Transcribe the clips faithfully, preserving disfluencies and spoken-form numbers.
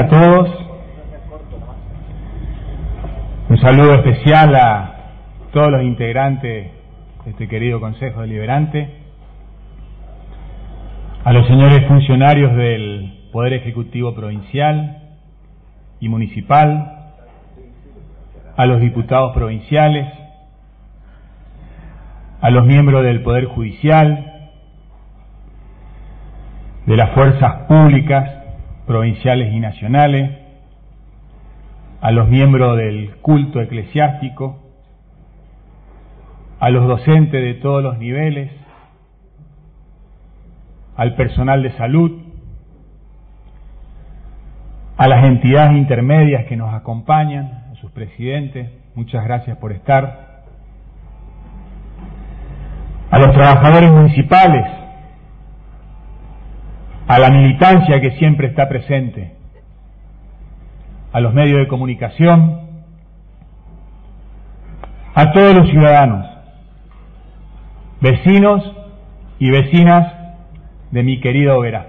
a todos. Un saludo especial a todos los integrantes de este querido Consejo Deliberante, a los señores funcionarios del Poder Ejecutivo Provincial y Municipal, a los diputados provinciales, a los miembros del Poder Judicial, de las fuerzas públicas provinciales y nacionales, a los miembros del culto eclesiástico, a los docentes de todos los niveles, al personal de salud, a las entidades intermedias que nos acompañan, a sus presidentes, muchas gracias por estar, a los trabajadores municipales, a la militancia que siempre está presente, a los medios de comunicación, a todos los ciudadanos, vecinos y vecinas de mi querida Oberá.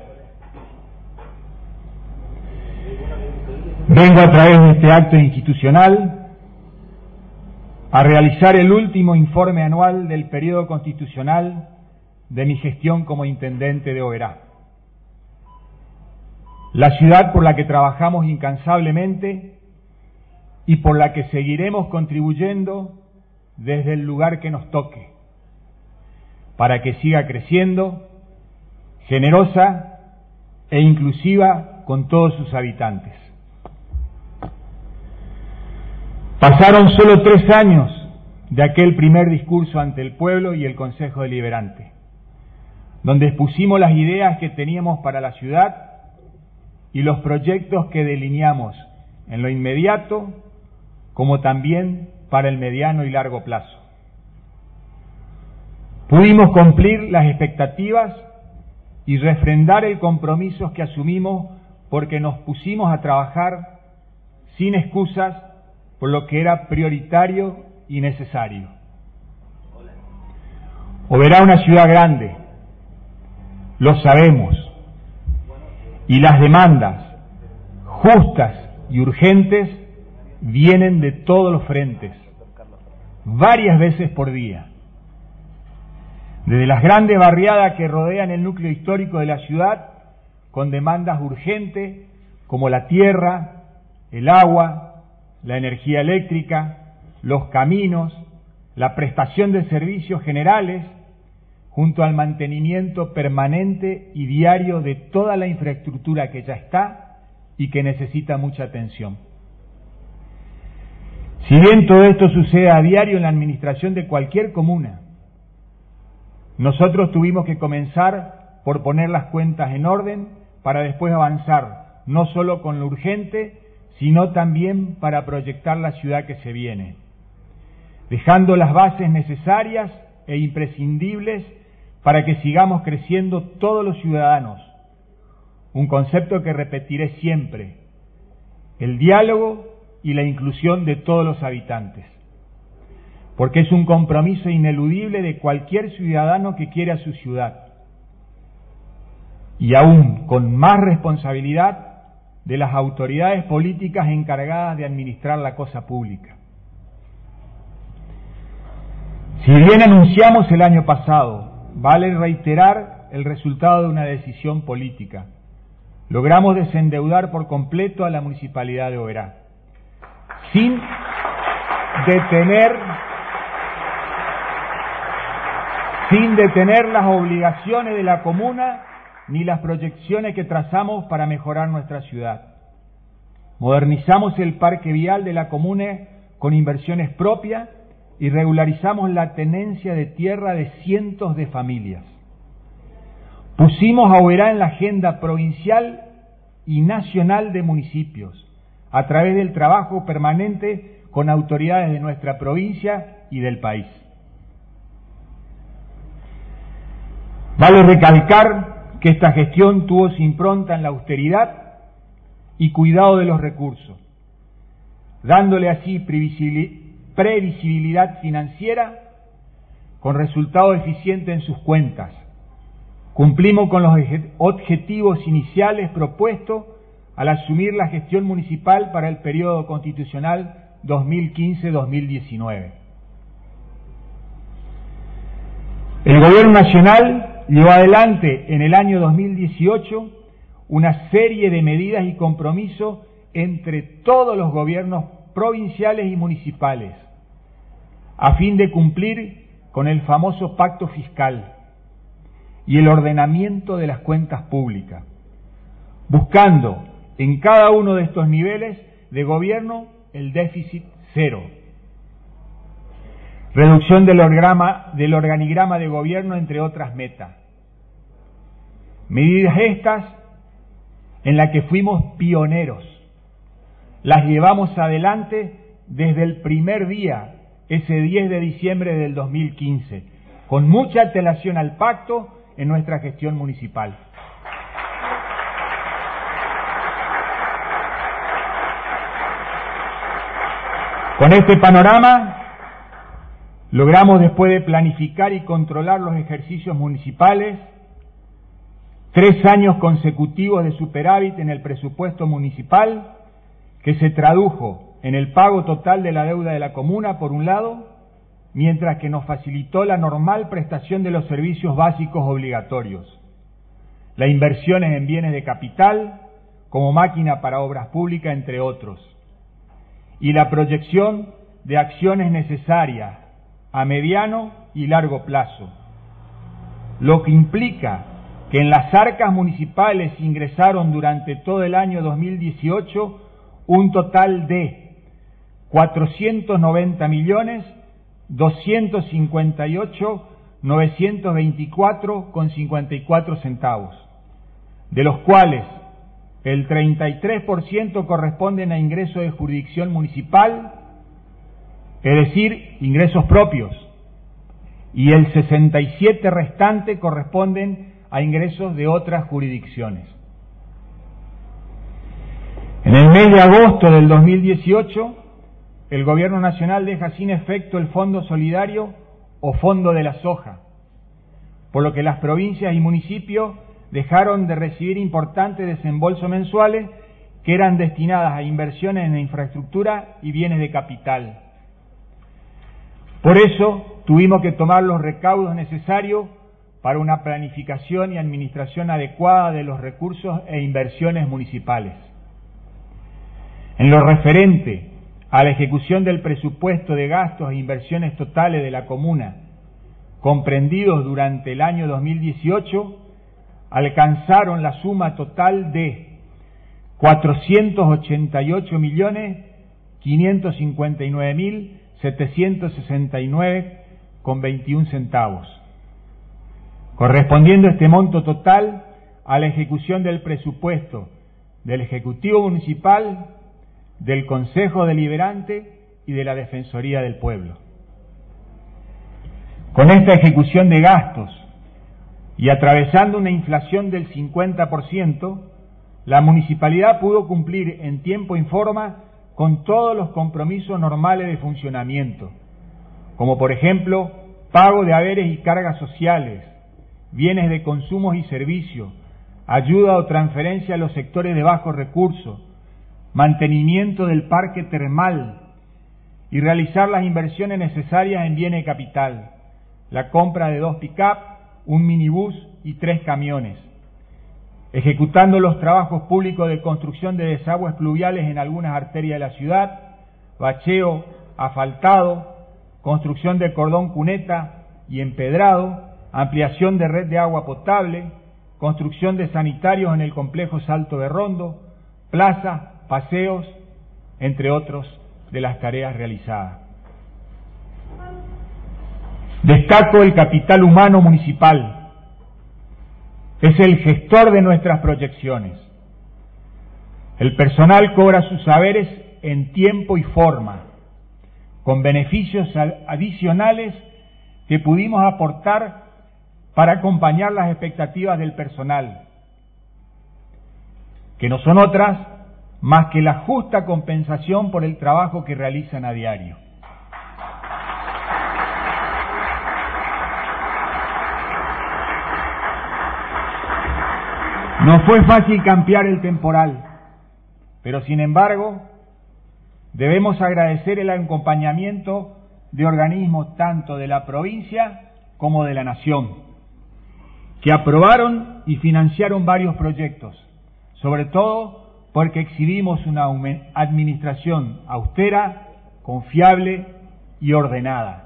Vengo a través de este acto institucional a realizar el último informe anual del periodo constitucional de mi gestión como intendente de Oberá. La ciudad por la que trabajamos incansablemente y por la que seguiremos contribuyendo desde el lugar que nos toque, para que siga creciendo, generosa e inclusiva con todos sus habitantes. Pasaron solo tres años de aquel primer discurso ante el pueblo y el Consejo Deliberante, donde expusimos las ideas que teníamos para la ciudad y los proyectos que delineamos en lo inmediato, como también para el mediano y largo plazo. Pudimos cumplir las expectativas y refrendar el compromiso que asumimos porque nos pusimos a trabajar sin excusas por lo que era prioritario y necesario. Oberá una ciudad grande, lo sabemos, y las demandas justas y urgentes vienen de todos los frentes, varias veces por día. Desde las grandes barriadas que rodean el núcleo histórico de la ciudad, con demandas urgentes como la tierra, el agua, la energía eléctrica, los caminos, la prestación de servicios generales, junto al mantenimiento permanente y diario de toda la infraestructura que ya está y que necesita mucha atención. Si bien todo esto sucede a diario en la administración de cualquier comuna, nosotros tuvimos que comenzar por poner las cuentas en orden para después avanzar, no solo con lo urgente, sino también para proyectar la ciudad que se viene, dejando las bases necesarias e imprescindibles para que sigamos creciendo todos los ciudadanos. Un concepto que repetiré siempre: el diálogo y la inclusión de todos los habitantes, porque es un compromiso ineludible de cualquier ciudadano que quiere a su ciudad, y aún con más responsabilidad de las autoridades políticas encargadas de administrar la cosa pública. Si bien anunciamos el año pasado, vale reiterar el resultado de una decisión política. Logramos desendeudar por completo a la Municipalidad de Oberá, sin detener, sin detener las obligaciones de la comuna ni las proyecciones que trazamos para mejorar nuestra ciudad. Modernizamos el parque vial de la comuna con inversiones propias y regularizamos la tenencia de tierra de cientos de familias. Pusimos a Oberá en la agenda provincial y nacional de municipios, a través del trabajo permanente con autoridades de nuestra provincia y del país. Vale recalcar que esta gestión tuvo su impronta en la austeridad y cuidado de los recursos, dándole así previsibilidad financiera con resultado eficiente en sus cuentas. Cumplimos con los objetivos iniciales propuestos al asumir la gestión municipal para el periodo constitucional dos mil quince a dos mil diecinueve. El Gobierno Nacional llevó adelante en el año dos mil dieciocho una serie de medidas y compromisos entre todos los gobiernos provinciales y municipales, a fin de cumplir con el famoso pacto fiscal y el ordenamiento de las cuentas públicas, buscando en cada uno de estos niveles de gobierno el déficit cero, reducción del organigrama, del organigrama de gobierno, entre otras metas. Medidas estas en las que fuimos pioneros, las llevamos adelante desde el primer día, ese diez de diciembre del dos mil quince, con mucha antelación al pacto en nuestra gestión municipal. Con este panorama, logramos, después de planificar y controlar los ejercicios municipales, tres años consecutivos de superávit en el presupuesto municipal, que se tradujo en el pago total de la deuda de la comuna, por un lado, mientras que nos facilitó la normal prestación de los servicios básicos obligatorios, las inversiones en bienes de capital, como máquina para obras públicas, entre otros, y la proyección de acciones necesarias a mediano y largo plazo, lo que implica que en las arcas municipales ingresaron durante todo el año dos mil dieciocho un total de cuatrocientos noventa millones doscientos cincuenta y ocho mil novecientos veinticuatro con cincuenta y cuatro centavos, de los cuales el treinta y tres por ciento corresponden a ingresos de jurisdicción municipal, es decir, ingresos propios, y el sesenta y siete por ciento restante corresponden a ingresos de otras jurisdicciones. En el mes de agosto del dos mil dieciocho, el Gobierno Nacional deja sin efecto el Fondo Solidario o Fondo de la Soja, por lo que las provincias y municipios dejaron de recibir importantes desembolsos mensuales que eran destinadas a inversiones en infraestructura y bienes de capital. Por eso tuvimos que tomar los recaudos necesarios para una planificación y administración adecuada de los recursos e inversiones municipales. En lo referente a la ejecución del presupuesto de gastos e inversiones totales de la comuna, comprendidos durante el año dos mil dieciocho, alcanzaron la suma total de cuatrocientos ochenta y ocho millones quinientos cincuenta y nueve mil setecientos sesenta y nueve con veintiún centavos, correspondiendo este monto total a la ejecución del presupuesto del Ejecutivo Municipal, del Consejo Deliberante y de la Defensoría del Pueblo. Con esta ejecución de gastos y atravesando una inflación del cincuenta por ciento, la municipalidad pudo cumplir en tiempo y forma con todos los compromisos normales de funcionamiento, como por ejemplo pago de haberes y cargas sociales, bienes de consumos y servicios, ayuda o transferencia a los sectores de bajos recursos, mantenimiento del parque termal y realizar las inversiones necesarias en bienes de capital, la compra de dos pick-up, un minibús y tres camiones, ejecutando los trabajos públicos de construcción de desagües pluviales en algunas arterias de la ciudad, bacheo, asfaltado, construcción de cordón cuneta y empedrado, ampliación de red de agua potable, construcción de sanitarios en el complejo Salto de Rondo, plazas, paseos, entre otros de las tareas realizadas. Destaco el capital humano municipal. Es el gestor de nuestras proyecciones. El personal cobra sus saberes en tiempo y forma, con beneficios adicionales que pudimos aportar para acompañar las expectativas del personal, que no son otras más que la justa compensación por el trabajo que realizan a diario. No fue fácil cambiar el temporal, pero sin embargo debemos agradecer el acompañamiento de organismos tanto de la provincia como de la nación, que aprobaron y financiaron varios proyectos, sobre todo porque exhibimos una administración austera, confiable y ordenada.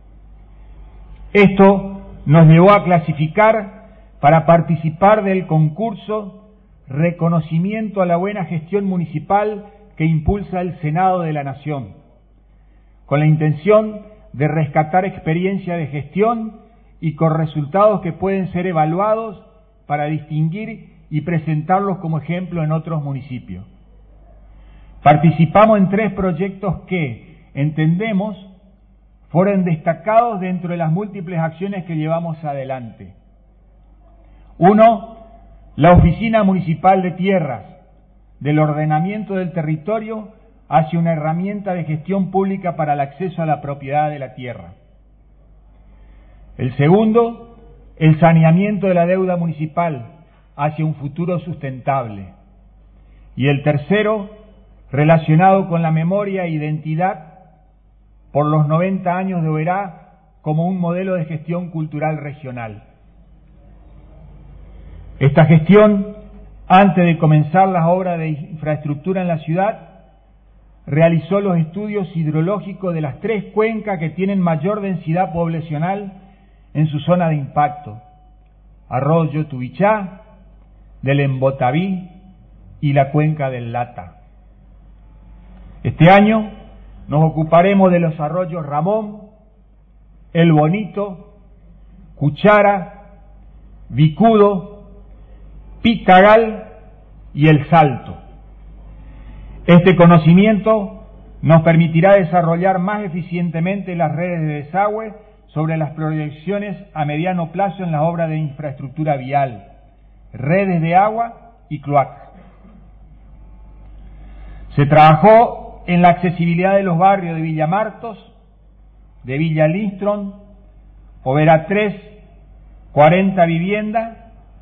Esto nos llevó a clasificar para participar del concurso Reconocimiento a la Buena Gestión Municipal que impulsa el Senado de la Nación, con la intención de rescatar experiencia de gestión y con resultados que pueden ser evaluados para distinguir y presentarlos como ejemplo en otros municipios. Participamos en tres proyectos que, entendemos, fueron destacados dentro de las múltiples acciones que llevamos adelante. Uno, la Oficina Municipal de Tierras, del ordenamiento del territorio hacia una herramienta de gestión pública para el acceso a la propiedad de la tierra. El segundo, el saneamiento de la deuda municipal hacia un futuro sustentable. Y el tercero, relacionado con la memoria e identidad por los noventa años de Oberá como un modelo de gestión cultural regional. Esta gestión, antes de comenzar las obras de infraestructura en la ciudad, realizó los estudios hidrológicos de las tres cuencas que tienen mayor densidad poblacional en su zona de impacto: Arroyo Tubichá, del Embotaví y la cuenca del Lata. Este año nos ocuparemos de los arroyos Ramón, El Bonito, Cuchara, Vicudo, Pitagal y El Salto. Este conocimiento nos permitirá desarrollar más eficientemente las redes de desagüe sobre las proyecciones a mediano plazo en las obras de infraestructura vial, redes de agua y cloaca. Se trabajó en la accesibilidad de los barrios de Villa Martos, de Villa Lindström, Oberá tres, cuarenta viviendas,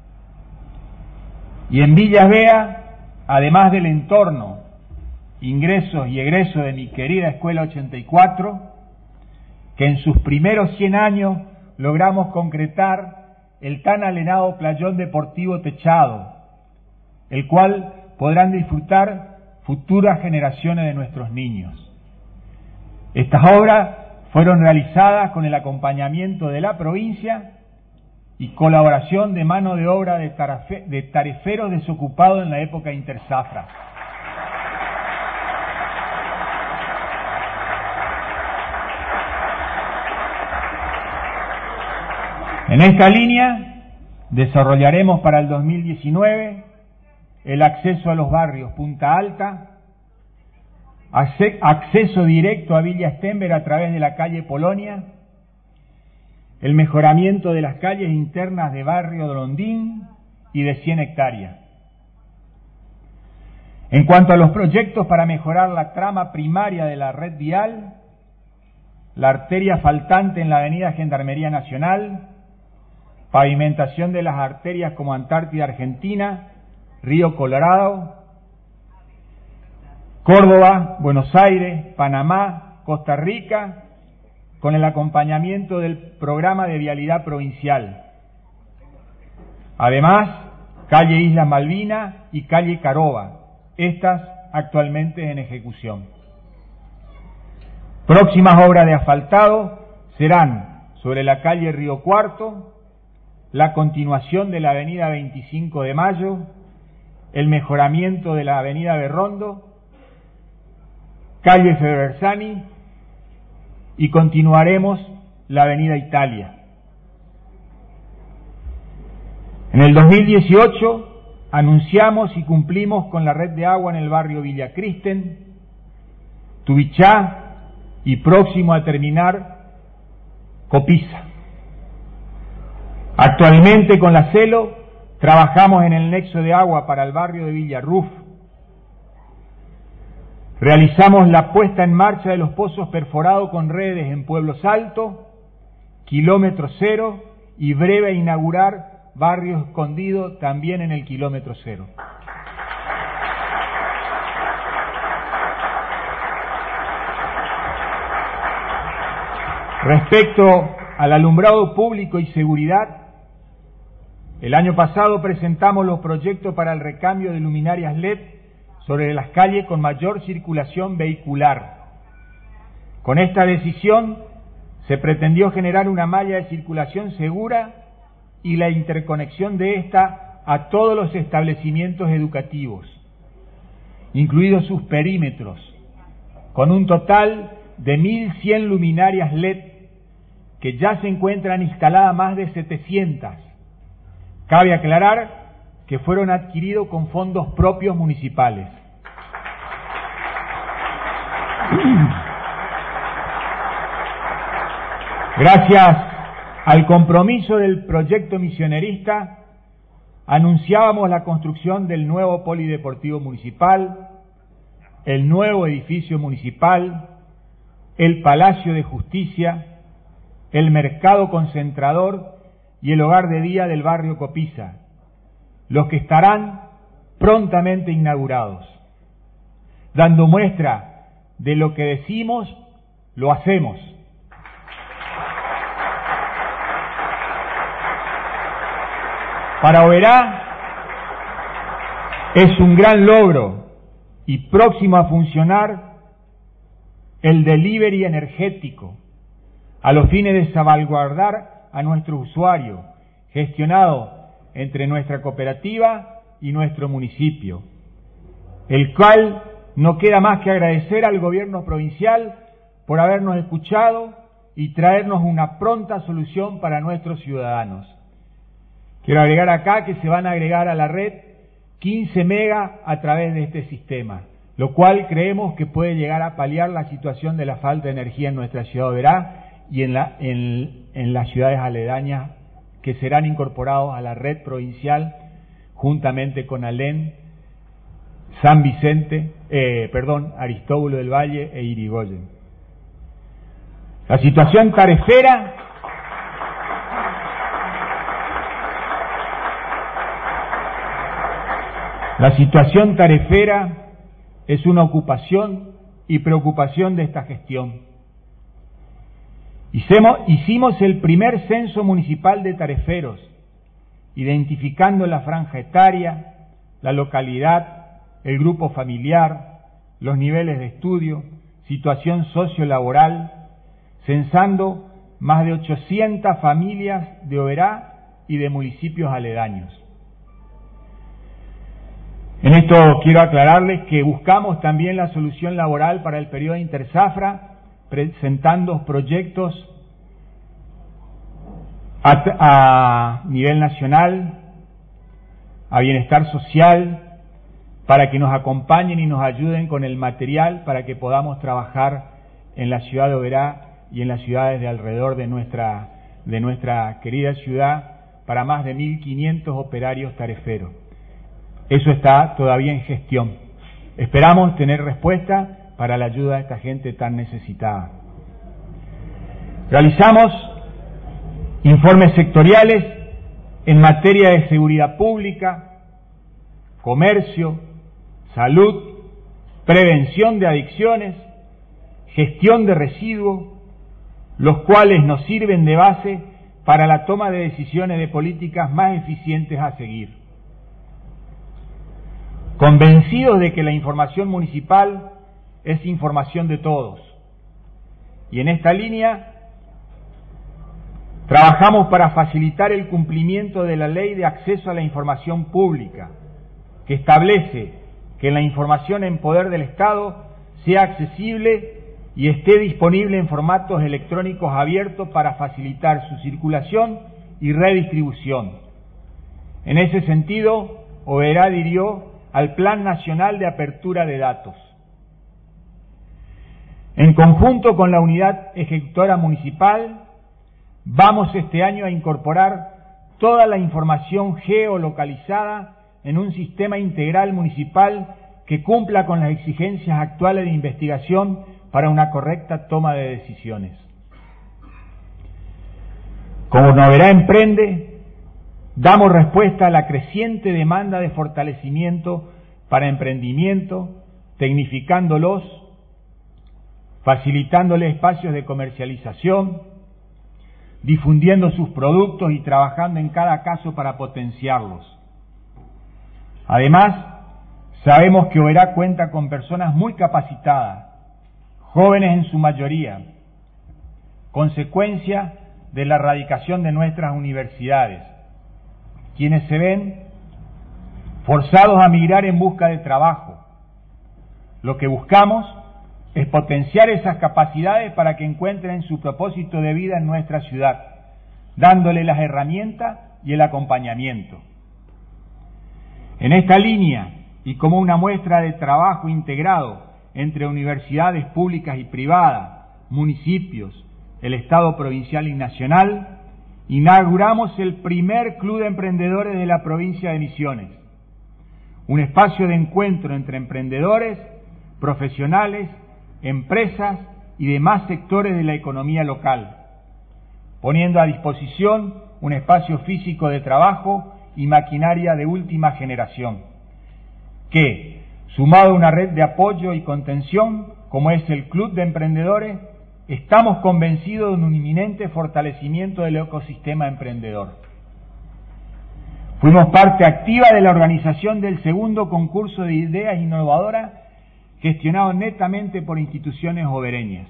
y en Villa Bea, además del entorno, ingresos y egresos de mi querida Escuela ochenta y cuatro, que en sus primeros cien años logramos concretar el tan anhelado playón deportivo techado, el cual podrán disfrutar futuras generaciones de nuestros niños. Estas obras fueron realizadas con el acompañamiento de la provincia y colaboración de mano de obra de, tarafe, de tareferos desocupados en la época interzafra. En esta línea desarrollaremos para el dos mil diecinueve el acceso a los barrios Punta Alta, acceso directo a Villa Stenberg a través de la calle Polonia, el mejoramiento de las calles internas de barrio Rondín y de cien hectáreas. En cuanto a los proyectos para mejorar la trama primaria de la red vial, la arteria faltante en la avenida Gendarmería Nacional, pavimentación de las arterias como Antártida Argentina, Río Colorado, Córdoba, Buenos Aires, Panamá, Costa Rica, con el acompañamiento del programa de vialidad provincial. Además, calle Islas Malvinas y calle Caroba, estas actualmente en ejecución. Próximas obras de asfaltado serán sobre la calle Río Cuarto, la continuación de la avenida veinticinco de Mayo, el mejoramiento de la avenida Berrondo, calle Febersani, y continuaremos la avenida Italia. En el dos mil dieciocho anunciamos y cumplimos con la red de agua en el barrio Villa Kristen, Tubichá y próximo a terminar Copisa. Actualmente con la CELO trabajamos en el nexo de agua para el barrio de Villa Ruf. Realizamos la puesta en marcha de los pozos perforados con redes en Pueblo Salto, kilómetro cero, y breve inaugurar Barrio Escondido también en el kilómetro cero. Respecto al alumbrado público y seguridad, el año pasado presentamos los proyectos para el recambio de luminarias L E D sobre las calles con mayor circulación vehicular. Con esta decisión se pretendió generar una malla de circulación segura y la interconexión de esta a todos los establecimientos educativos, incluidos sus perímetros, con un total de mil cien luminarias L E D que ya se encuentran instaladas más de setecientas. Cabe aclarar que fueron adquiridos con fondos propios municipales. Gracias al compromiso del proyecto misionerista, anunciábamos la construcción del nuevo polideportivo municipal, el nuevo edificio municipal, el Palacio de Justicia, el mercado concentrador y el hogar de día del barrio Copiza, los que estarán prontamente inaugurados, dando muestra de lo que decimos, lo hacemos. Para Oberá es un gran logro y próximo a funcionar el delivery energético, a los fines de salvaguardar a nuestro usuario, gestionado entre nuestra cooperativa y nuestro municipio, el cual no queda más que agradecer al gobierno provincial por habernos escuchado y traernos una pronta solución para nuestros ciudadanos. Quiero agregar acá que se van a agregar a la red quince megas a través de este sistema, lo cual creemos que puede llegar a paliar la situación de la falta de energía en nuestra ciudad de Oberá y en, la, en, en las ciudades aledañas que serán incorporados a la red provincial juntamente con Alén, San Vicente, eh, perdón, Aristóbulo del Valle e Irigoyen. La situación tarifera La situación tarifera es una ocupación y preocupación de esta gestión. Hicimos, hicimos el primer censo municipal de tariferos, identificando la franja etaria, la localidad, el grupo familiar, los niveles de estudio, situación sociolaboral, censando más de ochocientas familias de Oberá y de municipios aledaños. En esto quiero aclararles que buscamos también la solución laboral para el periodo interzafra, presentando proyectos a, a nivel nacional, a bienestar social, para que nos acompañen y nos ayuden con el material para que podamos trabajar en la ciudad de Oberá y en las ciudades de alrededor de nuestra, de nuestra querida ciudad para más de mil quinientos operarios tariferos. Eso está todavía en gestión. Esperamos tener respuesta para la ayuda a esta gente tan necesitada. Realizamos informes sectoriales en materia de seguridad pública, comercio, salud, prevención de adicciones, gestión de residuos, los cuales nos sirven de base para la toma de decisiones de políticas más eficientes a seguir. Convencidos de que la información municipal es información de todos. Y en esta línea trabajamos para facilitar el cumplimiento de la Ley de Acceso a la Información Pública, que establece que la información en poder del Estado sea accesible y esté disponible en formatos electrónicos abiertos para facilitar su circulación y redistribución. En ese sentido, Oberá adhirió al Plan Nacional de Apertura de Datos. En conjunto con la Unidad Ejecutora Municipal, vamos este año a incorporar toda la información geolocalizada en un sistema integral municipal que cumpla con las exigencias actuales de investigación para una correcta toma de decisiones. Como Oberá emprende, damos respuesta a la creciente demanda de fortalecimiento para emprendimiento, tecnificándolos, facilitándole espacios de comercialización, difundiendo sus productos y trabajando en cada caso para potenciarlos. Además, sabemos que Oberá cuenta con personas muy capacitadas, jóvenes en su mayoría, consecuencia de la radicación de nuestras universidades, quienes se ven forzados a migrar en busca de trabajo. Lo que buscamos es potenciar esas capacidades para que encuentren su propósito de vida en nuestra ciudad, dándole las herramientas y el acompañamiento. En esta línea, y como una muestra de trabajo integrado entre universidades públicas y privadas, municipios, el Estado provincial y nacional, inauguramos el primer Club de Emprendedores de la provincia de Misiones, un espacio de encuentro entre emprendedores, profesionales, empresas y demás sectores de la economía local, poniendo a disposición un espacio físico de trabajo y maquinaria de última generación, que, sumado a una red de apoyo y contención, como es el Club de Emprendedores, estamos convencidos de un inminente fortalecimiento del ecosistema emprendedor. Fuimos parte activa de la organización del segundo concurso de ideas innovadoras, gestionado netamente por instituciones obereñas.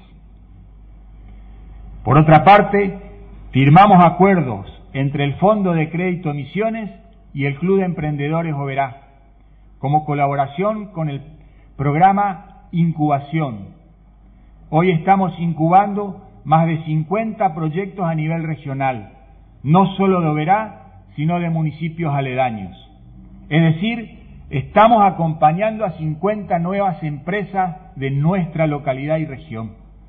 Por otra parte, firmamos acuerdos entre el Fondo de Crédito Misiones y el Club de Emprendedores Oberá, como colaboración con el programa Incubación. Hoy estamos incubando más de cincuenta proyectos a nivel regional, no solo de Oberá, sino de municipios aledaños. Es decir, estamos acompañando a cincuenta nuevas empresas de nuestra localidad y región.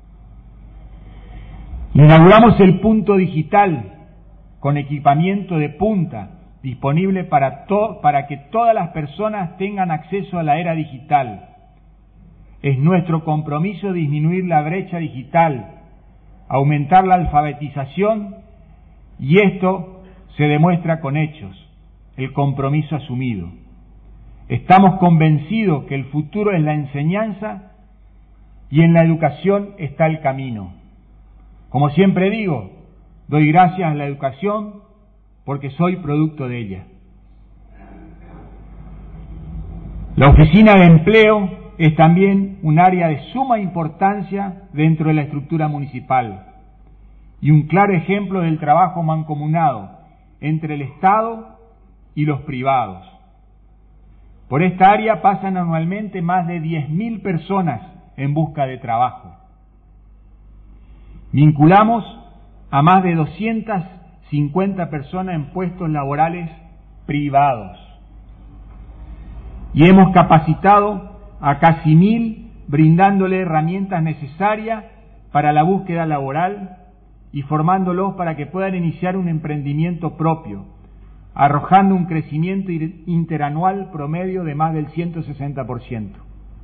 Inauguramos el punto digital con equipamiento de punta disponible para, to- para que todas las personas tengan acceso a la era digital. Es nuestro compromiso disminuir la brecha digital, aumentar la alfabetización, y esto se demuestra con hechos, el compromiso asumido. Estamos convencidos que el futuro es la enseñanza y en la educación está el camino. Como siempre digo, doy gracias a la educación porque soy producto de ella. La oficina de empleo es también un área de suma importancia dentro de la estructura municipal y un claro ejemplo del trabajo mancomunado entre el Estado y los privados. Por esta área pasan anualmente más de diez mil personas en busca de trabajo. Vinculamos a más de doscientas cincuenta personas en puestos laborales privados y hemos capacitado a casi mil, brindándole herramientas necesarias para la búsqueda laboral y formándolos para que puedan iniciar un emprendimiento propio, arrojando un crecimiento interanual promedio de más del ciento sesenta por ciento.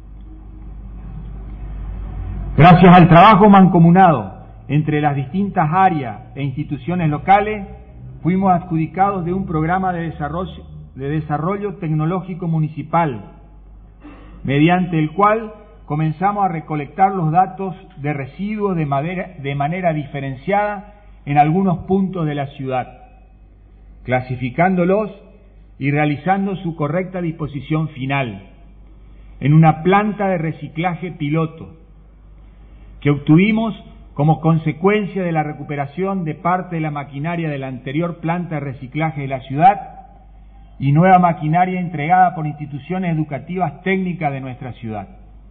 Gracias al trabajo mancomunado entre las distintas áreas e instituciones locales, fuimos adjudicados de un programa de desarrollo, de desarrollo tecnológico municipal, mediante el cual comenzamos a recolectar los datos de residuos de, madera, de manera diferenciada en algunos puntos de la ciudad, clasificándolos y realizando su correcta disposición final en una planta de reciclaje piloto que obtuvimos como consecuencia de la recuperación de parte de la maquinaria de la anterior planta de reciclaje de la ciudad y nueva maquinaria entregada por instituciones educativas técnicas de nuestra ciudad.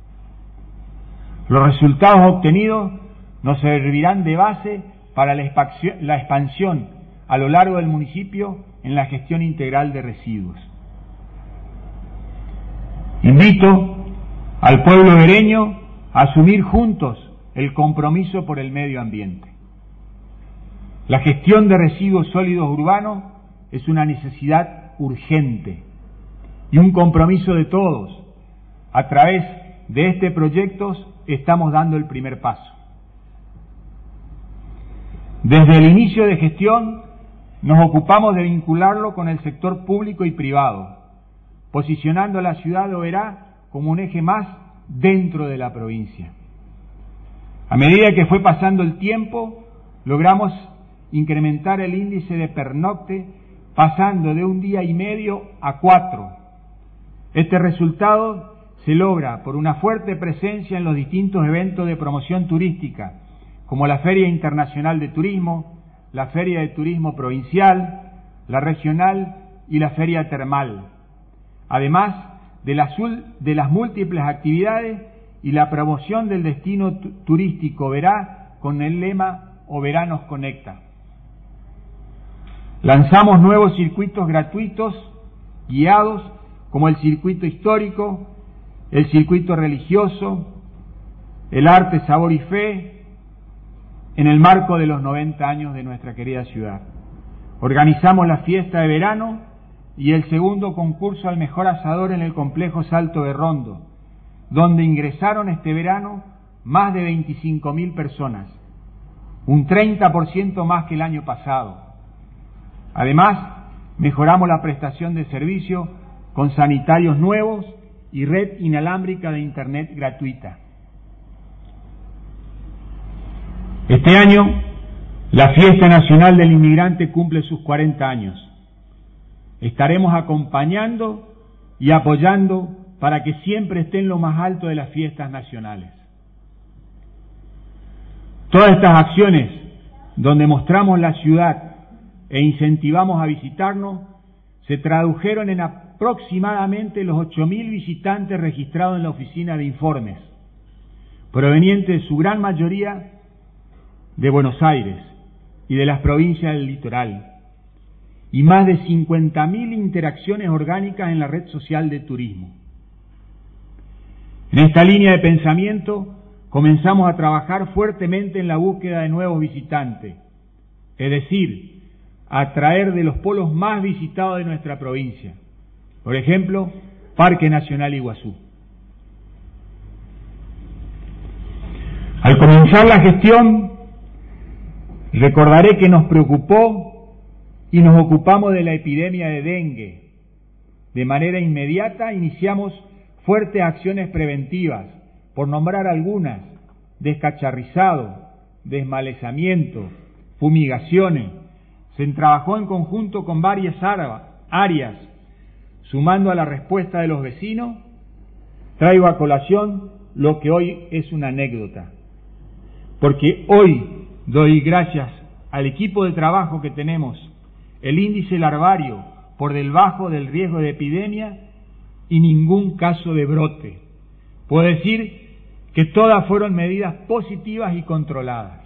Los resultados obtenidos nos servirán de base para la expansión a lo largo del municipio en la gestión integral de residuos. Invito al pueblo obereño a asumir juntos el compromiso por el medio ambiente. La gestión de residuos sólidos urbanos es una necesidad urgente y un compromiso de todos. A través de este proyecto estamos dando el primer paso. Desde el inicio de gestión nos ocupamos de vincularlo con el sector público y privado, posicionando a la ciudad de Oberá como un eje más dentro de la provincia. A medida que fue pasando el tiempo, logramos incrementar el índice de pernocte pasando de un día y medio a cuatro. Este resultado se logra por una fuerte presencia en los distintos eventos de promoción turística, como la Feria Internacional de Turismo, la Feria de Turismo Provincial, la Regional y la Feria Termal, además de las, de las múltiples actividades y la promoción del destino turístico Verá con el lema O Verá nos conecta. Lanzamos nuevos circuitos gratuitos, guiados, como el circuito histórico, el circuito religioso, el arte, sabor y fe, en el marco de los noventa años de nuestra querida ciudad. Organizamos la fiesta de verano y el segundo concurso al mejor asador en el complejo Salto de Rondo, donde ingresaron este verano más de veinticinco mil personas, un treinta por ciento más que el año pasado. Además, mejoramos la prestación de servicio con sanitarios nuevos y red inalámbrica de Internet gratuita. Este año, la Fiesta Nacional del Inmigrante cumple sus cuarenta años. Estaremos acompañando y apoyando para que siempre esté en lo más alto de las fiestas nacionales. Todas estas acciones, donde mostramos la ciudad e incentivamos a visitarnos, se tradujeron en aproximadamente los ocho mil visitantes registrados en la oficina de informes, provenientes de su gran mayoría de Buenos Aires y de las provincias del litoral, y más de cincuenta mil interacciones orgánicas en la red social de turismo. En esta línea de pensamiento comenzamos a trabajar fuertemente en la búsqueda de nuevos visitantes, es decir, atraer de los polos más visitados de nuestra provincia, por ejemplo, Parque Nacional Iguazú. Al comenzar la gestión, recordaré que nos preocupó y nos ocupamos de la epidemia de dengue. De manera inmediata iniciamos fuertes acciones preventivas, por nombrar algunas: descacharrizado, desmalezamiento, fumigaciones. Se trabajó en conjunto con varias áreas, sumando a la respuesta de los vecinos. Traigo a colación lo que hoy es una anécdota, porque hoy doy gracias al equipo de trabajo que tenemos, el índice larvario por debajo del riesgo de epidemia y ningún caso de brote. Puedo decir que todas fueron medidas positivas y controladas.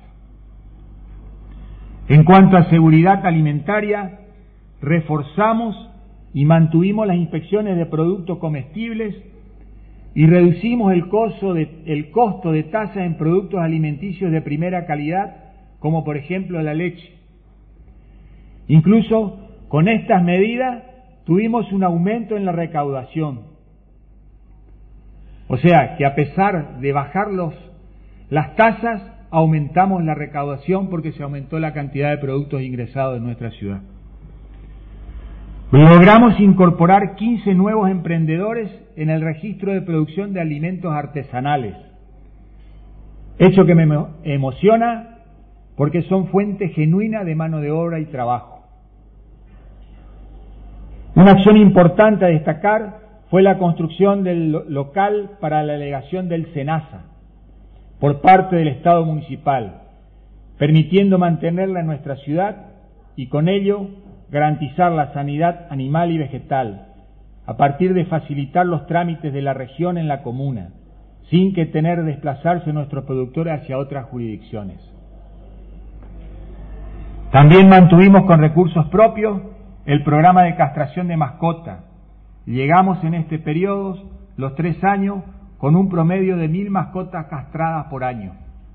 En cuanto a seguridad alimentaria, reforzamos y mantuvimos las inspecciones de productos comestibles y reducimos el costo de, el costo de tasas en productos alimenticios de primera calidad, como por ejemplo la leche. Incluso con estas medidas tuvimos un aumento en la recaudación. O sea que a pesar de bajar los, las tasas, aumentamos la recaudación porque se aumentó la cantidad de productos ingresados en nuestra ciudad. Logramos incorporar quince nuevos emprendedores en el registro de producción de alimentos artesanales, hecho que me emociona porque son fuente genuina de mano de obra y trabajo. Una acción importante a destacar fue la construcción del local para la delegación del SENASA por parte del Estado municipal, permitiendo mantenerla en nuestra ciudad y con ello garantizar la sanidad animal y vegetal, a partir de facilitar los trámites de la región en la comuna, sin que tener que desplazarse nuestros productores hacia otras jurisdicciones. También mantuvimos con recursos propios el programa de castración de mascotas. Llegamos en este periodo, los tres años, con un promedio de mil mascotas castradas por año.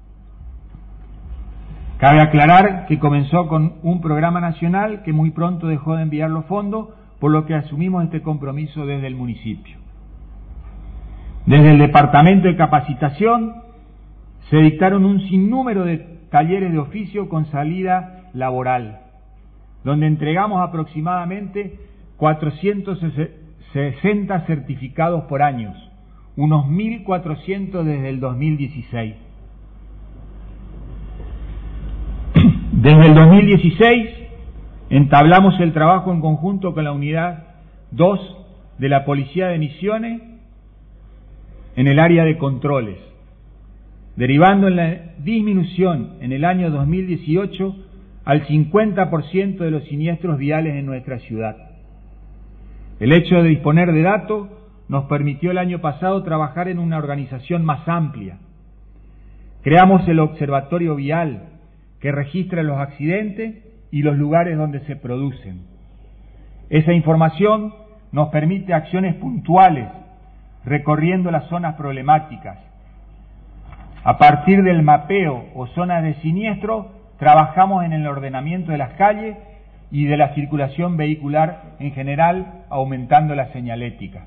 Cabe aclarar que comenzó con un programa nacional que muy pronto dejó de enviar los fondos, por lo que asumimos este compromiso desde el municipio. Desde el Departamento de Capacitación se dictaron un sinnúmero de talleres de oficio con salida laboral, donde entregamos aproximadamente cuatrocientos sesenta certificados por año, unos mil cuatrocientos desde el dos mil dieciséis. Desde el dos mil dieciséis entablamos el trabajo en conjunto con la Unidad dos de la Policía de Misiones en el área de controles, derivando en la disminución en el año dos mil dieciocho al cincuenta por ciento de los siniestros viales en nuestra ciudad. El hecho de disponer de datos nos permitió el año pasado trabajar en una organización más amplia. Creamos el Observatorio Vial, que registra los accidentes y los lugares donde se producen. Esa información nos permite acciones puntuales, recorriendo las zonas problemáticas. A partir del mapeo o zonas de siniestro, trabajamos en el ordenamiento de las calles y de la circulación vehicular en general, aumentando la señalética.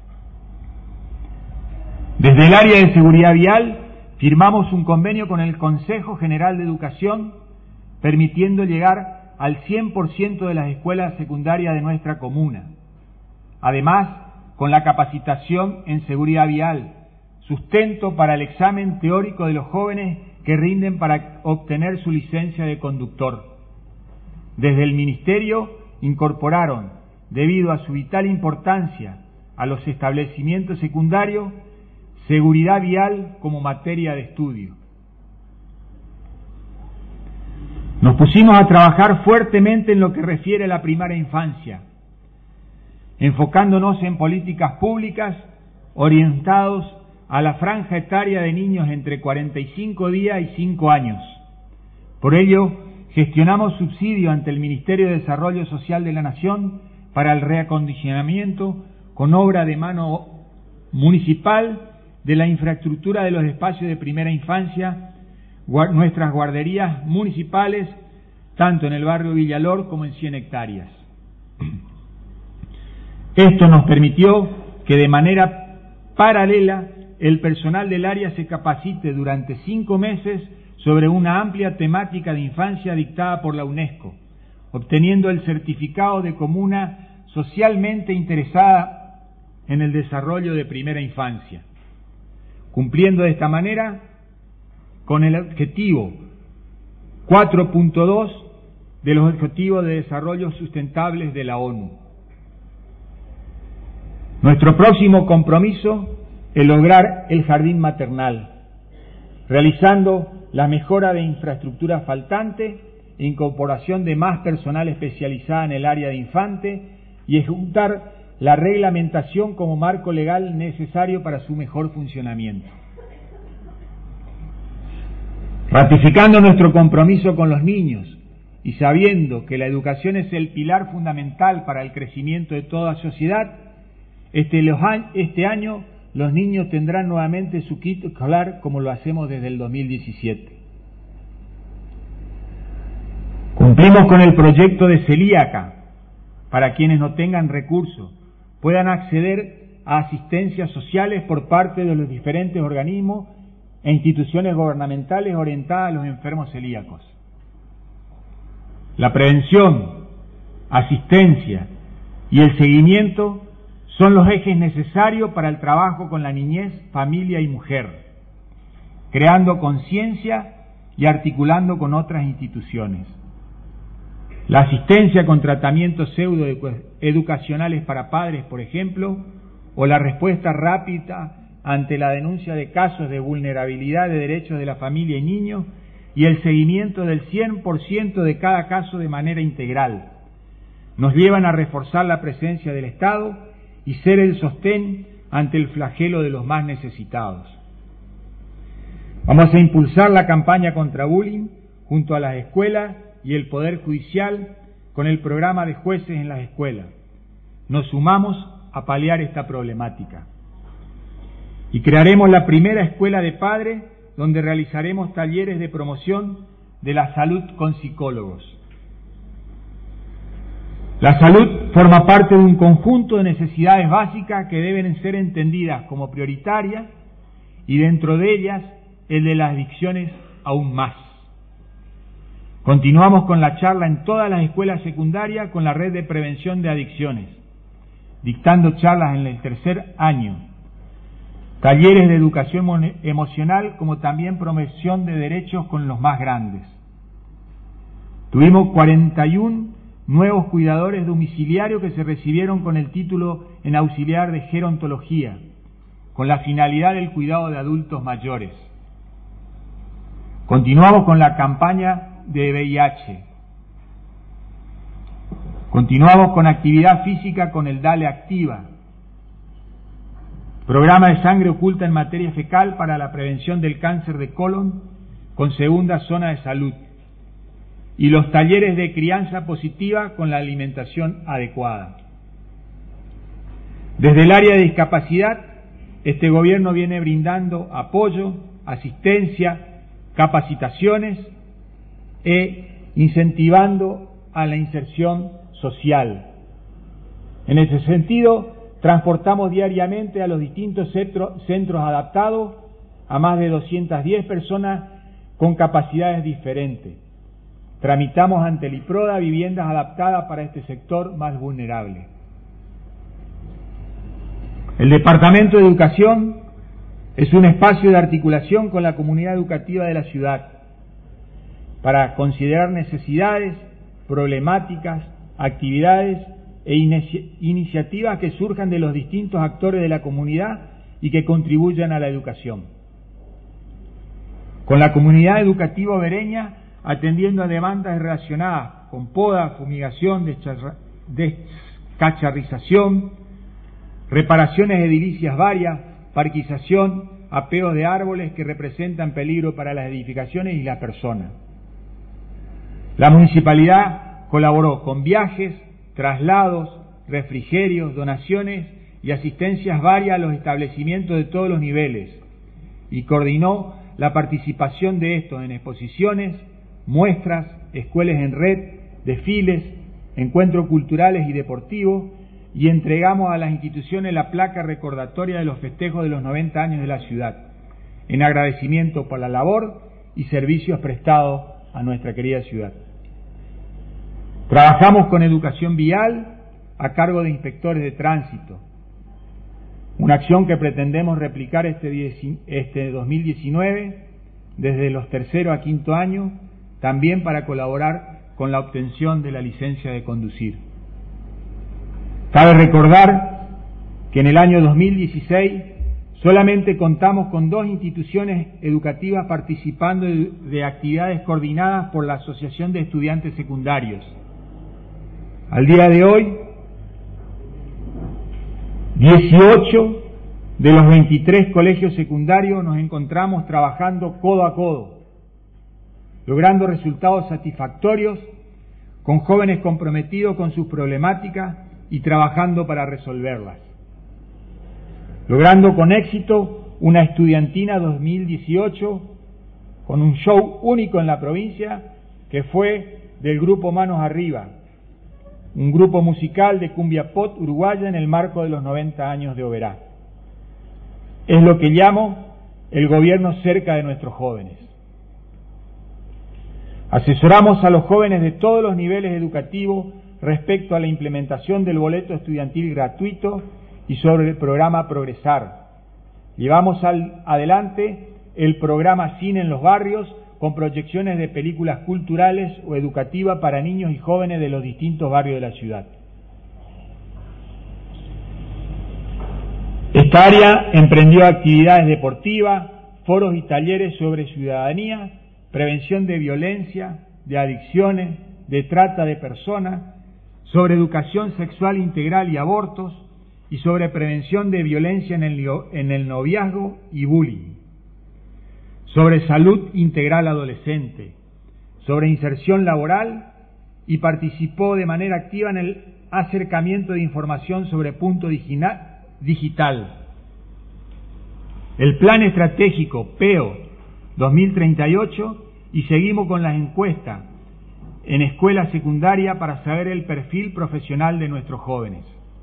Desde el área de seguridad vial, firmamos un convenio con el Consejo General de Educación, permitiendo llegar al cien por ciento de las escuelas secundarias de nuestra comuna. Además, con la capacitación en seguridad vial, sustento para el examen teórico de los jóvenes que rinden para obtener su licencia de conductor. Desde el Ministerio incorporaron, debido a su vital importancia a los establecimientos secundarios, seguridad vial como materia de estudio. Nos pusimos a trabajar fuertemente en lo que refiere a la primera infancia, enfocándonos en políticas públicas orientados a la franja etaria de niños entre cuarenta y cinco días y cinco años. Por ello, gestionamos subsidio ante el Ministerio de Desarrollo Social de la Nación para el reacondicionamiento con obra de mano municipal de la infraestructura de los espacios de primera infancia, nuestras guarderías municipales, tanto en el barrio Villalor como en cien hectáreas. Esto nos permitió que de manera paralela el personal del área se capacite durante cinco meses sobre una amplia temática de infancia dictada por la UNESCO, obteniendo el certificado de comuna socialmente interesada en el desarrollo de primera infancia, cumpliendo de esta manera con el objetivo cuatro punto dos de los Objetivos de Desarrollo Sustentables de la ONU. Nuestro próximo compromiso es lograr el jardín maternal, realizando la mejora de infraestructura faltante, incorporación de más personal especializado en el área de infante y ejecutar la reglamentación como marco legal necesario para su mejor funcionamiento. Ratificando nuestro compromiso con los niños y sabiendo que la educación es el pilar fundamental para el crecimiento de toda sociedad, este, los, este año los niños tendrán nuevamente su kit escolar como lo hacemos desde el dos mil diecisiete. Cumplimos con el proyecto de Celíaca para quienes no tengan recursos puedan acceder a asistencias sociales por parte de los diferentes organismos e instituciones gubernamentales orientadas a los enfermos celíacos. La prevención, asistencia y el seguimiento son los ejes necesarios para el trabajo con la niñez, familia y mujer, creando conciencia y articulando con otras instituciones. La asistencia con tratamientos pseudoeducacionales para padres, por ejemplo, o la respuesta rápida ante la denuncia de casos de vulnerabilidad de derechos de la familia y niños, y el seguimiento del cien por ciento de cada caso de manera integral, nos llevan a reforzar la presencia del Estado y ser el sostén ante el flagelo de los más necesitados. Vamos a impulsar la campaña contra bullying junto a las escuelas y el Poder Judicial con el programa de jueces en las escuelas. Nos sumamos a paliar esta problemática. Y crearemos la primera escuela de padres donde realizaremos talleres de promoción de la salud con psicólogos. La salud forma parte de un conjunto de necesidades básicas que deben ser entendidas como prioritarias y dentro de ellas el de las adicciones aún más. Continuamos con la charla en todas las escuelas secundarias con la red de prevención de adicciones, dictando charlas en el tercer año, talleres de educación emocional como también promoción de derechos con los más grandes. Tuvimos cuarenta y uno nuevos cuidadores domiciliarios que se recibieron con el título en auxiliar de gerontología, con la finalidad del cuidado de adultos mayores. Continuamos con la campaña de V I H. Continuamos con actividad física con el Dale Activa. Programa de sangre oculta en materia fecal para la prevención del cáncer de colon con segunda zona de salud. Y los talleres de crianza positiva con la alimentación adecuada. Desde el área de discapacidad, este gobierno viene brindando apoyo, asistencia, capacitaciones e incentivando a la inserción social. En ese sentido, transportamos diariamente a los distintos centros, centros adaptados a más de doscientas diez personas con capacidades diferentes. Tramitamos ante el IPRODA viviendas adaptadas para este sector más vulnerable. El Departamento de Educación es un espacio de articulación con la comunidad educativa de la ciudad para considerar necesidades, problemáticas, actividades e inici- iniciativas que surjan de los distintos actores de la comunidad y que contribuyan a la educación. Con la comunidad educativa obereña, atendiendo a demandas relacionadas con poda, fumigación, descacharrización, reparaciones edilicias varias, parquización, apeos de árboles que representan peligro para las edificaciones y las personas. La municipalidad colaboró con viajes, traslados, refrigerios, donaciones y asistencias varias a los establecimientos de todos los niveles y coordinó la participación de estos en exposiciones, muestras, escuelas en red, desfiles, encuentros culturales y deportivos, y entregamos a las instituciones la placa recordatoria de los festejos de los noventa años de la ciudad, en agradecimiento por la labor y servicios prestados a nuestra querida ciudad. Trabajamos con educación vial a cargo de inspectores de tránsito, una acción que pretendemos replicar este, este dos mil diecinueve desde los tercero a quinto años, también para colaborar con la obtención de la licencia de conducir. Cabe recordar que en el año dos mil dieciséis solamente contamos con dos instituciones educativas participando de, de actividades coordinadas por la Asociación de Estudiantes Secundarios. Al día de hoy, dieciocho de los veintitrés colegios secundarios nos encontramos trabajando codo a codo, logrando resultados satisfactorios con jóvenes comprometidos con sus problemáticas y trabajando para resolverlas. Logrando con éxito una estudiantina dos mil dieciocho con un show único en la provincia que fue del grupo Manos Arriba, un grupo musical de cumbia pop uruguaya en el marco de los noventa años de Oberá. Es lo que llamo el gobierno cerca de nuestros jóvenes. Asesoramos a los jóvenes de todos los niveles educativos respecto a la implementación del boleto estudiantil gratuito y sobre el programa Progresar. Llevamos al, adelante el programa Cine en los Barrios con proyecciones de películas culturales o educativas para niños y jóvenes de los distintos barrios de la ciudad. Esta área emprendió actividades deportivas, foros y talleres sobre ciudadanía, prevención de violencia, de adicciones, de trata de personas, sobre educación sexual integral y abortos, y sobre prevención de violencia en el, en el noviazgo y bullying, sobre salud integral adolescente, sobre inserción laboral, y participó de manera activa en el acercamiento de información sobre punto digital. El plan estratégico P E O dos mil treinta y ocho, y seguimos con las encuestas en escuela secundaria para saber el perfil profesional de nuestros jóvenes.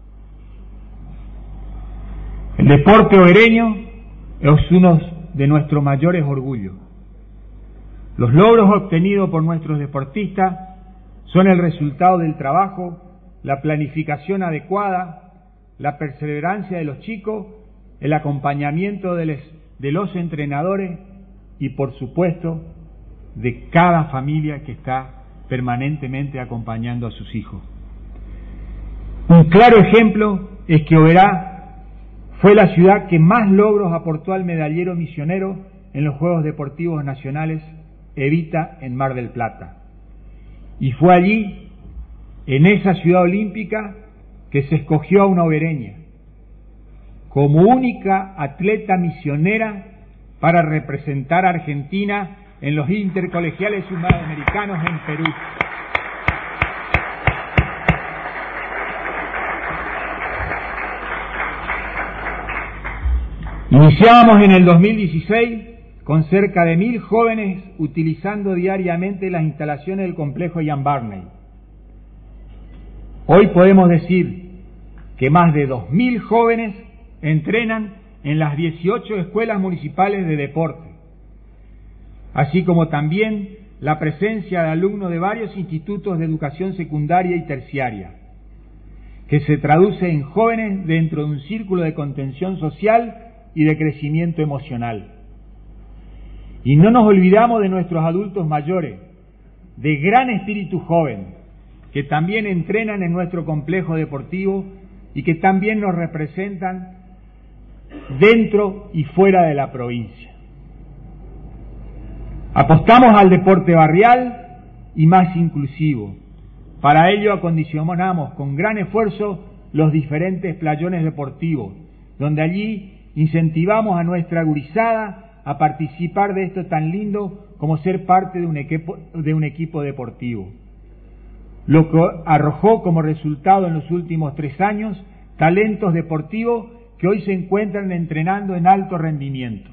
El deporte obereño es uno de nuestros mayores orgullos. Los logros obtenidos por nuestros deportistas son el resultado del trabajo, la planificación adecuada, la perseverancia de los chicos, el acompañamiento de, les, de los entrenadores y, por supuesto, de cada familia que está permanentemente acompañando a sus hijos. Un claro ejemplo es que Oberá fue la ciudad que más logros aportó al medallero misionero en los Juegos Deportivos Nacionales Evita en Mar del Plata. Y fue allí, en esa ciudad olímpica, que se escogió a una obereña como única atleta misionera para representar a Argentina en los intercolegiales sudamericanos en Perú. Iniciábamos en el dos mil dieciséis con cerca de mil jóvenes utilizando diariamente las instalaciones del complejo Ian Barney. Hoy podemos decir que más de dos mil jóvenes entrenan en las dieciocho escuelas municipales de deporte, así como también la presencia de alumnos de varios institutos de educación secundaria y terciaria, que se traduce en jóvenes dentro de un círculo de contención social y de crecimiento emocional. Y no nos olvidamos de nuestros adultos mayores, de gran espíritu joven, que también entrenan en nuestro complejo deportivo y que también nos representan dentro y fuera de la provincia. Apostamos al deporte barrial y más inclusivo. Para ello acondicionamos con gran esfuerzo los diferentes playones deportivos, donde allí incentivamos a nuestra gurizada a participar de esto tan lindo como ser parte de un equipo, de un equipo deportivo, lo que arrojó como resultado en los últimos tres años talentos deportivos que hoy se encuentran entrenando en alto rendimiento.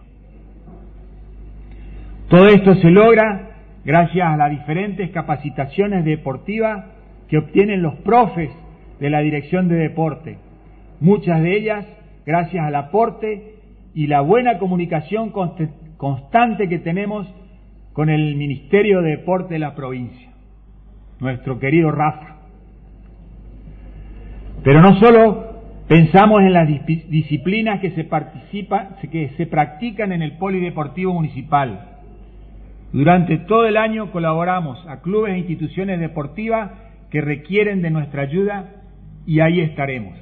Todo esto se logra gracias a las diferentes capacitaciones deportivas que obtienen los profes de la Dirección de Deporte, muchas de ellas gracias al aporte y la buena comunicación constante que tenemos con el Ministerio de Deporte de la provincia, nuestro querido Rafa. Pero no solo pensamos en las disciplinas que se participan, que se practican en el polideportivo municipal. Durante todo el año colaboramos a clubes e instituciones deportivas que requieren de nuestra ayuda y ahí estaremos.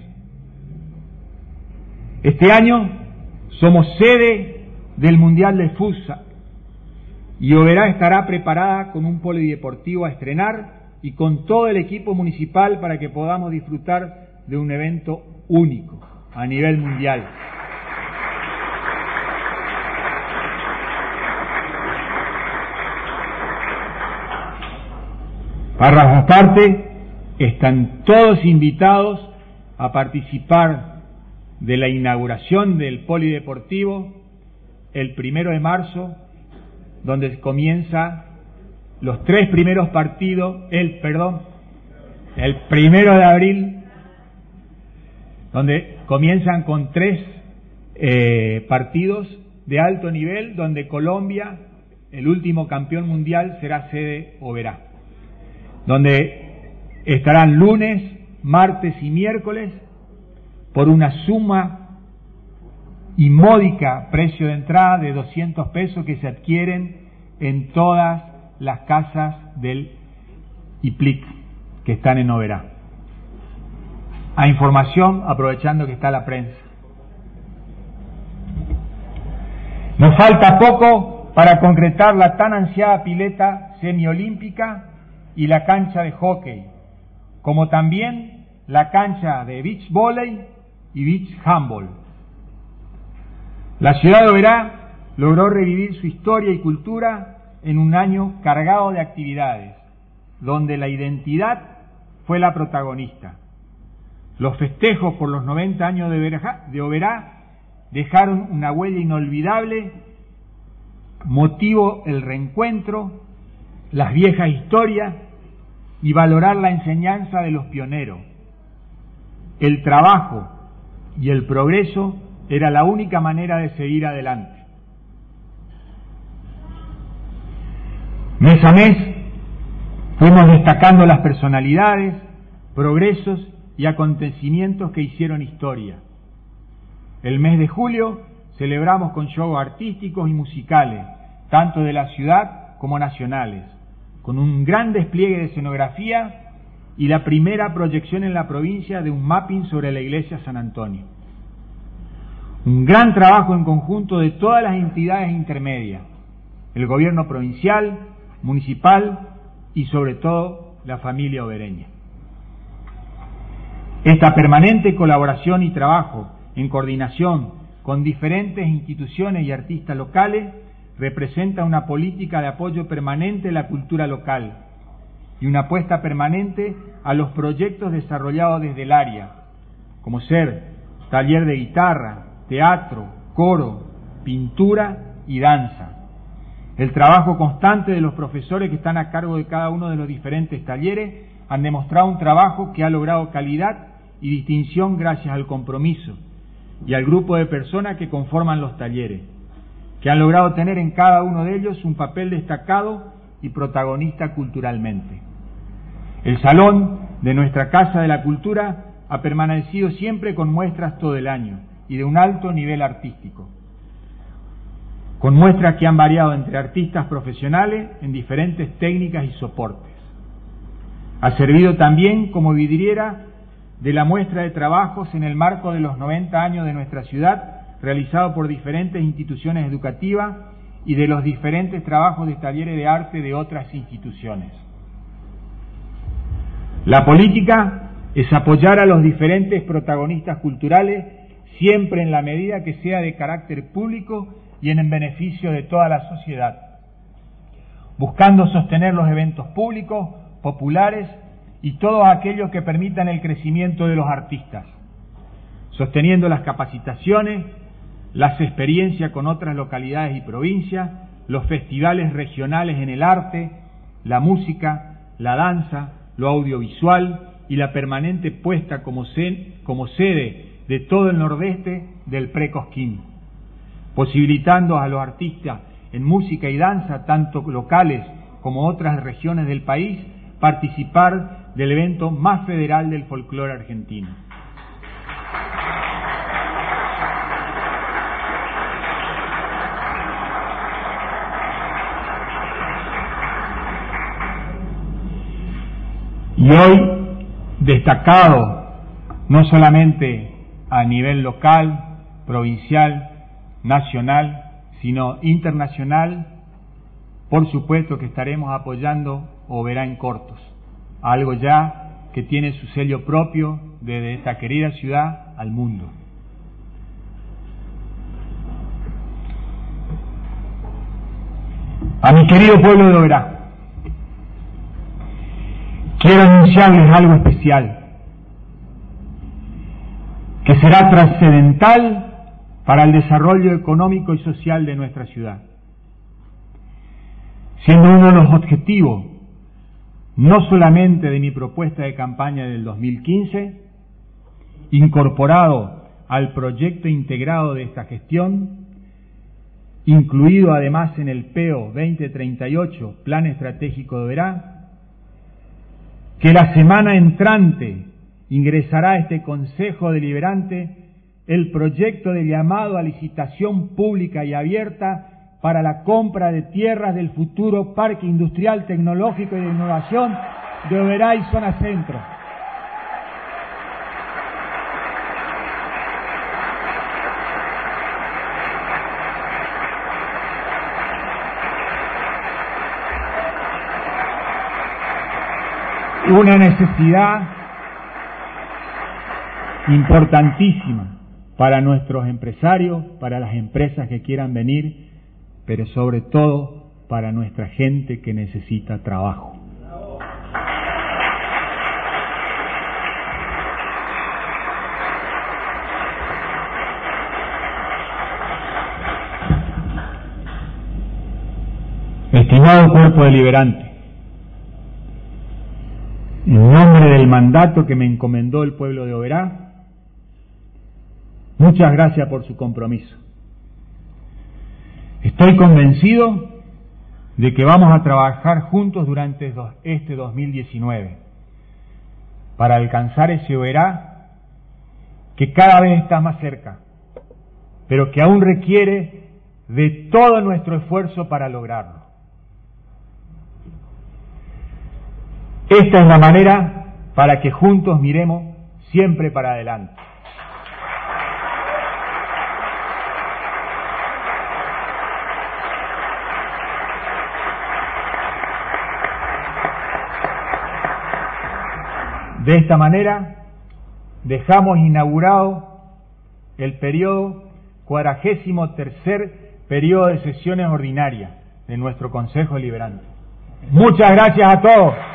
Este año somos sede del Mundial de Futsal y Oberá estará preparada con un polideportivo a estrenar y con todo el equipo municipal para que podamos disfrutar de un evento único a nivel mundial. Para parte, están todos invitados a participar de la inauguración del polideportivo el primero de marzo, donde comienza los tres primeros partidos, el perdón, el primero de abril, donde comienzan con tres eh, partidos de alto nivel, donde Colombia, el último campeón mundial, será sede Oberá, donde estarán lunes, martes y miércoles por una suma y módica precio de entrada de doscientos pesos que se adquieren en todas las casas del I P L I C que están en Oberá. A información, aprovechando que está la prensa. Nos falta poco para concretar la tan ansiada pileta semiolímpica y la cancha de hockey, como también la cancha de beach volley y beach handball. La ciudad de Oberá logró revivir su historia y cultura en un año cargado de actividades, donde la identidad fue la protagonista. Los festejos por los noventa años de Oberá dejaron una huella inolvidable, motivo el reencuentro, las viejas historias y valorar la enseñanza de los pioneros. El trabajo y el progreso era la única manera de seguir adelante. Mes a mes fuimos destacando las personalidades, progresos y acontecimientos que hicieron historia. El mes de julio celebramos con shows artísticos y musicales, tanto de la ciudad como nacionales, con un gran despliegue de escenografía y la primera proyección en la provincia de un mapping sobre la iglesia San Antonio. Un gran trabajo en conjunto de todas las entidades intermedias, el gobierno provincial, municipal y sobre todo la familia obereña. Esta permanente colaboración y trabajo en coordinación con diferentes instituciones y artistas locales representa una política de apoyo permanente a la cultura local y una apuesta permanente a los proyectos desarrollados desde el área, como ser taller de guitarra, teatro, coro, pintura y danza. El trabajo constante de los profesores que están a cargo de cada uno de los diferentes talleres han demostrado un trabajo que ha logrado calidad y distinción gracias al compromiso y al grupo de personas que conforman los talleres, que han logrado tener en cada uno de ellos un papel destacado y protagonista culturalmente. El salón de nuestra Casa de la Cultura ha permanecido siempre con muestras todo el año y de un alto nivel artístico, con muestras que han variado entre artistas profesionales en diferentes técnicas y soportes. Ha servido también como vidriera de la muestra de trabajos en el marco de los noventa años de nuestra ciudad, realizado por diferentes instituciones educativas y de los diferentes trabajos de talleres de arte de otras instituciones. La política es apoyar a los diferentes protagonistas culturales siempre en la medida que sea de carácter público y en beneficio de toda la sociedad, buscando sostener los eventos públicos, populares y todos aquellos que permitan el crecimiento de los artistas, sosteniendo las capacitaciones, las experiencias con otras localidades y provincias, los festivales regionales en el arte, la música, la danza, lo audiovisual y la permanente puesta como, se, como sede de todo el nordeste del Pre-Cosquín, posibilitando a los artistas en música y danza, tanto locales como otras regiones del país, participar del evento más federal del folclore argentino. Y hoy, destacado no solamente a nivel local, provincial, nacional, sino internacional, por supuesto que estaremos apoyando Oberá en Cortos, algo ya que tiene su sello propio desde esta querida ciudad al mundo. A mi querido pueblo de Oberá, quiero anunciarles algo especial, que será trascendental para el desarrollo económico y social de nuestra ciudad, siendo uno de los objetivos no solamente de mi propuesta de campaña del dos mil quince, incorporado al proyecto integrado de esta gestión, incluido además en el P E O veinte treinta y ocho, Plan Estratégico de Oberá, que la semana entrante ingresará a este Consejo Deliberante el proyecto de llamado a licitación pública y abierta para la compra de tierras del futuro Parque Industrial Tecnológico y de Innovación de Oberá y Zona Centro. Una necesidad importantísima para nuestros empresarios, para las empresas que quieran venir, pero sobre todo para nuestra gente que necesita trabajo. Estimado cuerpo deliberante, en nombre del mandato que me encomendó el pueblo de Oberá, muchas gracias por su compromiso. Estoy convencido de que vamos a trabajar juntos durante este dos mil diecinueve para alcanzar ese Oberá que cada vez está más cerca, pero que aún requiere de todo nuestro esfuerzo para lograrlo. Esta es la manera para que juntos miremos siempre para adelante. De esta manera dejamos inaugurado el periodo cuadragésimo tercer periodo de sesiones ordinarias de nuestro Consejo Deliberante. Muchas gracias a todos.